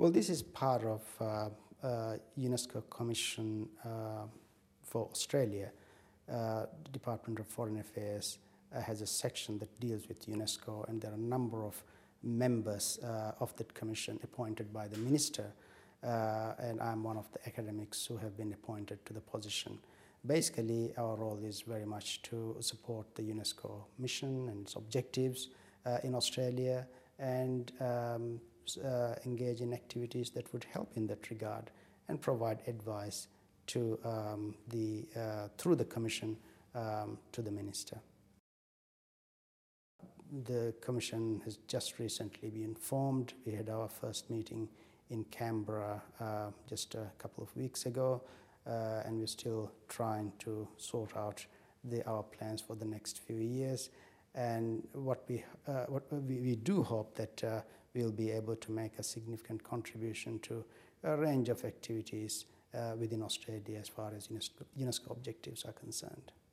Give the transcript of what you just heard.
Well, this is part of UNESCO Commission for Australia. The Department of Foreign Affairs has a section that deals with UNESCO, and there are a number of members of that commission appointed by the minister, and I'm one of the academics who have been appointed to the position. Basically, our role is very much to support the UNESCO mission and its objectives in Australia, and engage in activities that would help in that regard, and provide advice to through the commission to the minister. The commission has just recently been formed. We had our first meeting in Canberra just a couple of weeks ago, and we're still trying to sort out our plans for the next few years. And what we do hope that we'll be able to make a significant contribution to a range of activities within Australia as far as UNESCO objectives are concerned.